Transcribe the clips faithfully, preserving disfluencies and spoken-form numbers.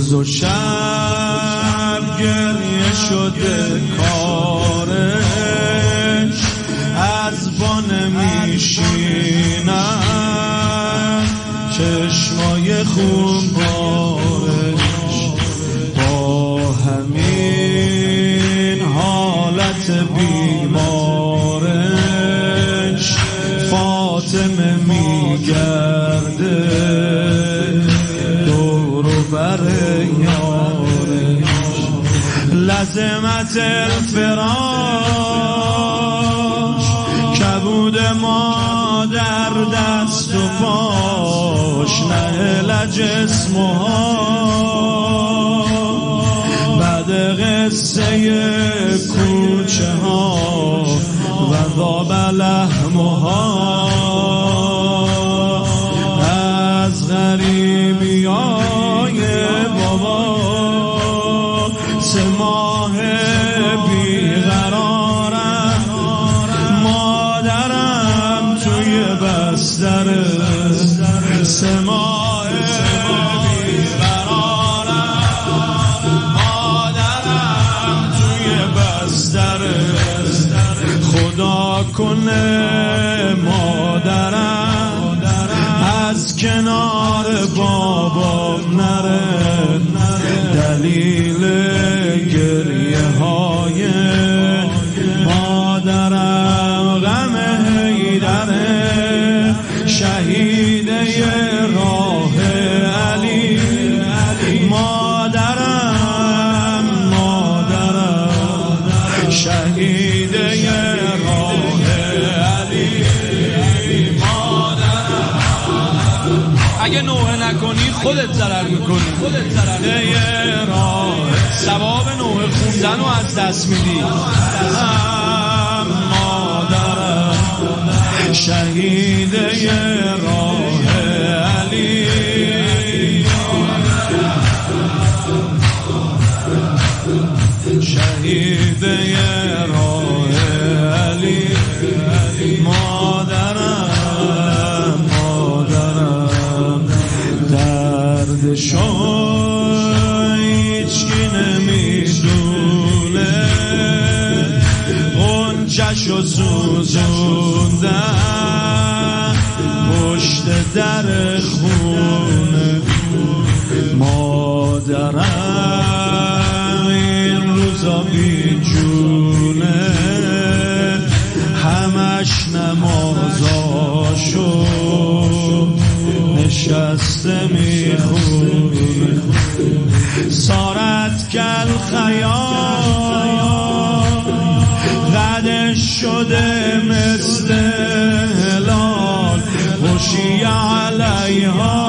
روز و شب گریه شده کارش، از با نمیشینم چشمای خون بارش، با همین حالت بیمارش فاطمه میگرده دور و بر یارش. لازمت الفراش کبود ما در دست و پاش، نه جسمها بعد قصه کوچه ها و ذاب لحمها، از غریبی های بابا سه ماه بیقرارم، مادرم توی بستر سه ماه بیقرارم، مادرم توی بستر. خدا کنه مادرم از کنار بابام نره، دلیل گریه های مادرم غم حیدره، شهیده راه علی. مادرم مادرم شهیده راه علی. اگه نوحه نکنی خودت ضرر میکنی، خودت ضرر راه ثواب نوحه خوندن رو از دست میدی. مادرم شهیده راه علی. شهیده راه علی. مادرم مادرم دردشو هیچکی نمیدونه، غنچشو سوزوندن پشت در خونه. مادرم این روزا بی جونه، همش نمازاشو نشسته میخونه. سارت کل خیال قدش شده مثل هلال، خوشی علیها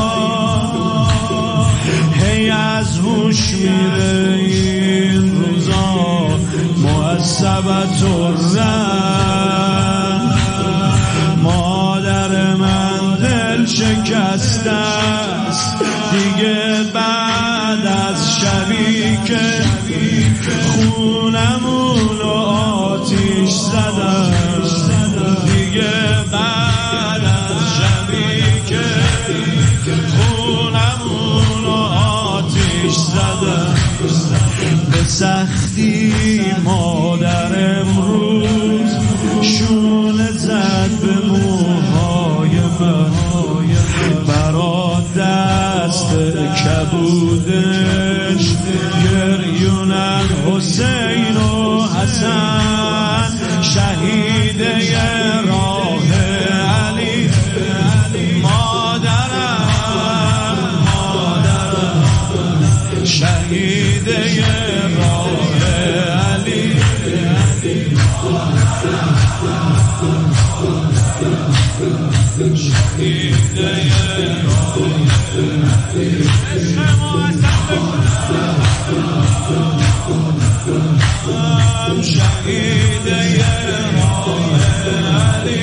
هی از هوش میره این روزا، معصبت الرن. مادر من دل شکسته است دیگه، بعد از شبی که خونمون آتیش زدم، دیگه بعد از شبی که خونمون آتیش زدم. به سختی مادر امروز شونه زد به موهای من، برا دست کبودش گریونن حسین و حسن، شهیده راه علی. مادرم مادرم شهیده راه علی. شهیده راه علی. شهیده راه علی.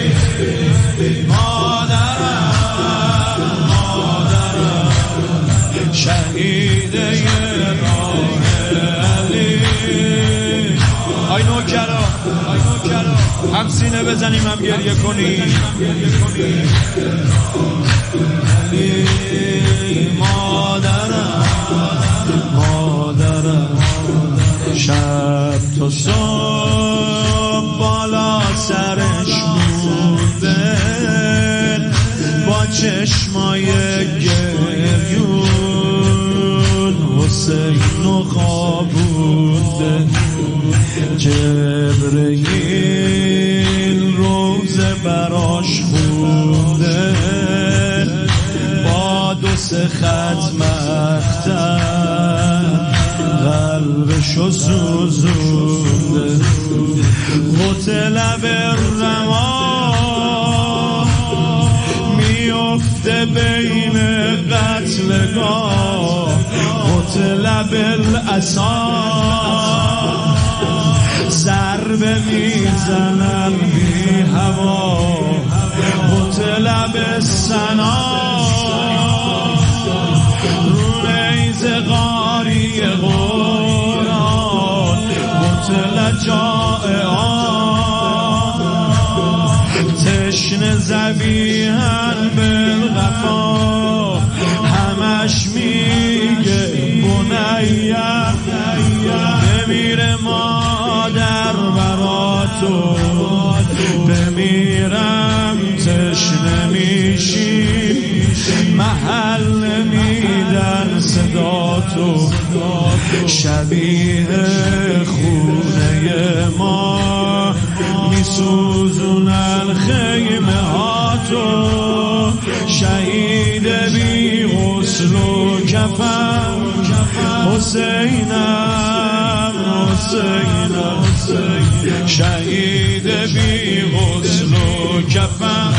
مادرم مادرم شهیده راه علی. آی نوکرا آی نوکرا هم سینه بزنیم هم گریه کنیم. علی مادرم واسه ختم اختر قلبشو سوزونده قتل بالرما میفته بین قتلگاه قتل بالعصا ضربه میزنن بی هوا قتل بالثنا رو نیز قاری قرآن قتل جائعان تشنه ذبیحن بالغفا همش میگه بنیه بمیره مادر برا تو بمیرم تشنه میشی محل میدن صدا تو شبیه خونه ما میسوزونن خیمه ها تو شهید بی غسل و کفن حسینم حسینم شهید بی غسل و کفن